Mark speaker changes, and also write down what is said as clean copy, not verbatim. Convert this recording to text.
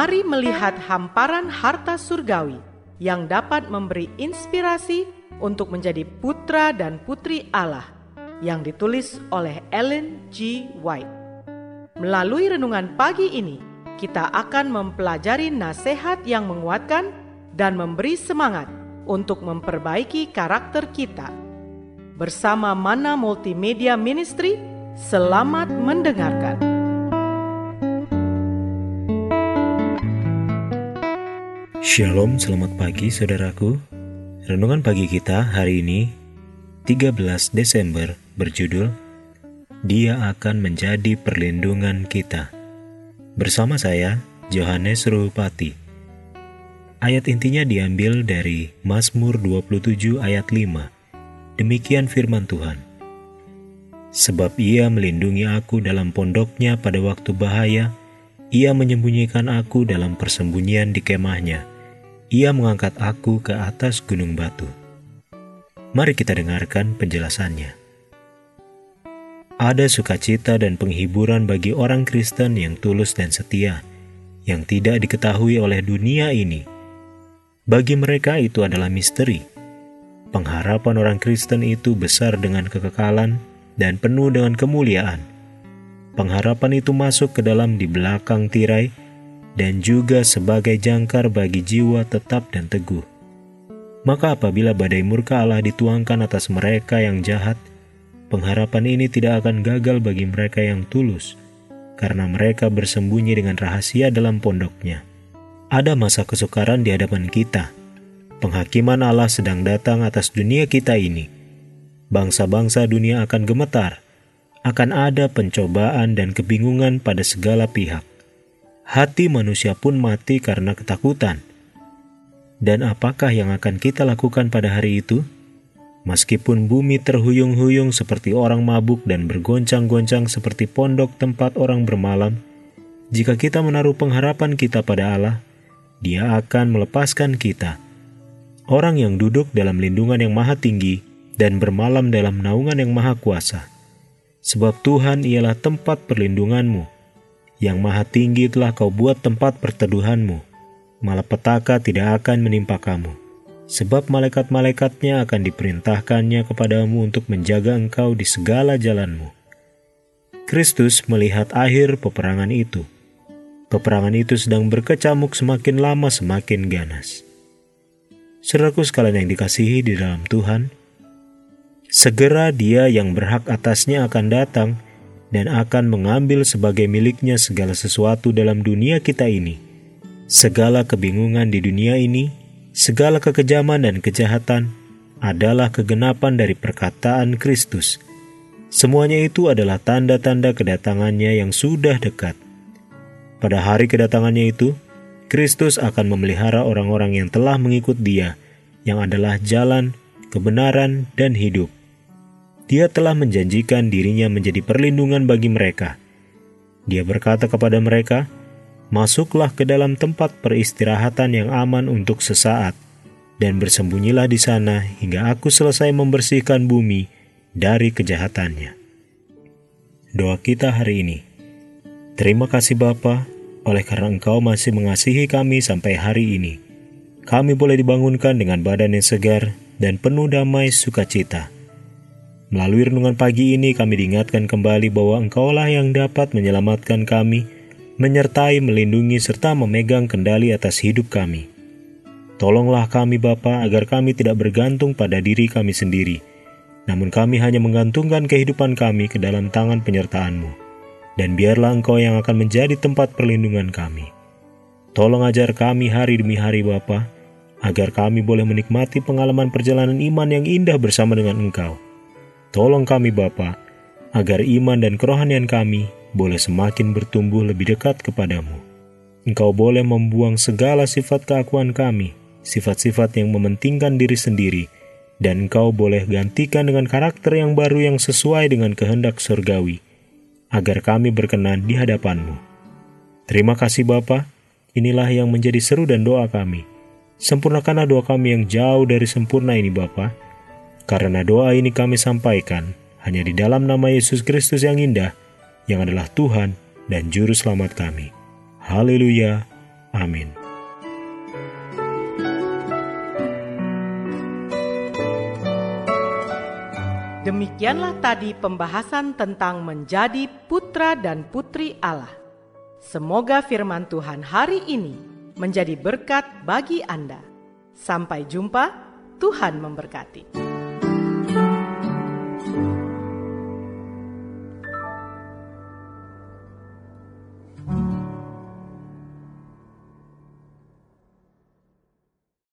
Speaker 1: Mari melihat hamparan harta surgawi yang dapat memberi inspirasi untuk menjadi putra dan putri Allah, yang ditulis oleh Ellen G. White. Melalui renungan pagi ini, kita akan mempelajari nasihat yang menguatkan dan memberi semangat untuk memperbaiki karakter kita. Bersama Mana Multimedia Ministry, selamat mendengarkan.
Speaker 2: Shalom, selamat pagi saudaraku. Renungan pagi kita hari ini 13 Desember berjudul Dia akan menjadi perlindungan kita. Bersama saya, Johannes Ruhupati. Ayat intinya diambil dari Mazmur 27 ayat 5. Demikian firman Tuhan. Sebab Ia melindungi aku dalam pondoknya pada waktu bahaya, Ia menyembunyikan aku dalam persembunyian di kemahnya. Ia mengangkat aku ke atas gunung batu. Mari kita dengarkan penjelasannya. Ada sukacita dan penghiburan bagi orang Kristen yang tulus dan setia, yang tidak diketahui oleh dunia ini. Bagi mereka itu adalah misteri. Pengharapan orang Kristen itu besar dengan kekekalan dan penuh dengan kemuliaan. Pengharapan itu masuk ke dalam di belakang tirai, dan juga sebagai jangkar bagi jiwa tetap dan teguh. Maka apabila badai murka Allah dituangkan atas mereka yang jahat, pengharapan ini tidak akan gagal bagi mereka yang tulus, karena mereka bersembunyi dengan rahasia dalam pondoknya. Ada masa kesukaran di hadapan kita. Penghakiman Allah sedang datang atas dunia kita ini. Bangsa-bangsa dunia akan gemetar, akan ada pencobaan dan kebingungan pada segala pihak. Hati manusia pun mati karena ketakutan. Dan apakah yang akan kita lakukan pada hari itu? Meskipun bumi terhuyung-huyung seperti orang mabuk dan bergoncang-goncang seperti pondok tempat orang bermalam, jika kita menaruh pengharapan kita pada Allah, Dia akan melepaskan kita. Orang yang duduk dalam lindungan yang maha tinggi dan bermalam dalam naungan yang maha kuasa. Sebab Tuhan ialah tempat perlindunganmu. Yang maha tinggi telah kau buat tempat perteduhanmu. Malapetaka tidak akan menimpa kamu. Sebab malaikat-malaikatnya akan diperintahkannya kepadamu untuk menjaga engkau di segala jalanmu. Kristus melihat akhir peperangan itu. Peperangan itu sedang berkecamuk, semakin lama semakin ganas. Saudaraku sekalian yang dikasihi di dalam Tuhan, segera Dia yang berhak atasnya akan datang dan akan mengambil sebagai miliknya segala sesuatu dalam dunia kita ini. Segala kebingungan di dunia ini, segala kekejaman dan kejahatan adalah kegenapan dari perkataan Kristus. Semuanya itu adalah tanda-tanda kedatangannya yang sudah dekat. Pada hari kedatangannya itu, Kristus akan memelihara orang-orang yang telah mengikut Dia, yang adalah jalan, kebenaran, dan hidup. Dia telah menjanjikan dirinya menjadi perlindungan bagi mereka. Dia berkata kepada mereka, "Masuklah ke dalam tempat peristirahatan yang aman untuk sesaat, dan bersembunyilah di sana hingga aku selesai membersihkan bumi dari kejahatannya." Doa kita hari ini. Terima kasih Bapa, oleh karena Engkau masih mengasihi kami sampai hari ini. Kami boleh dibangunkan dengan badan yang segar dan penuh damai sukacita. Melalui renungan pagi ini kami diingatkan kembali bahwa Engkaulah yang dapat menyelamatkan kami, menyertai, melindungi, serta memegang kendali atas hidup kami. Tolonglah kami Bapa agar kami tidak bergantung pada diri kami sendiri, namun kami hanya menggantungkan kehidupan kami ke dalam tangan penyertaan-Mu. Dan biarlah Engkau yang akan menjadi tempat perlindungan kami. Tolong ajar kami hari demi hari Bapa, agar kami boleh menikmati pengalaman perjalanan iman yang indah bersama dengan Engkau. Tolong kami Bapa, agar iman dan kerohanian kami boleh semakin bertumbuh lebih dekat kepadamu. Engkau boleh membuang segala sifat keakuan kami, sifat-sifat yang mementingkan diri sendiri, dan Engkau boleh gantikan dengan karakter yang baru yang sesuai dengan kehendak surgawi, agar kami berkenan di hadapan-Mu. Terima kasih Bapa, inilah yang menjadi seru dan doa kami. Sempurnakanlah doa kami yang jauh dari sempurna ini Bapa, karena doa ini kami sampaikan hanya di dalam nama Yesus Kristus yang indah, yang adalah Tuhan dan Juru Selamat kami. Haleluya. Amin.
Speaker 1: Demikianlah tadi pembahasan tentang menjadi putra dan putri Allah. Semoga firman Tuhan hari ini menjadi berkat bagi Anda. Sampai jumpa, Tuhan memberkati.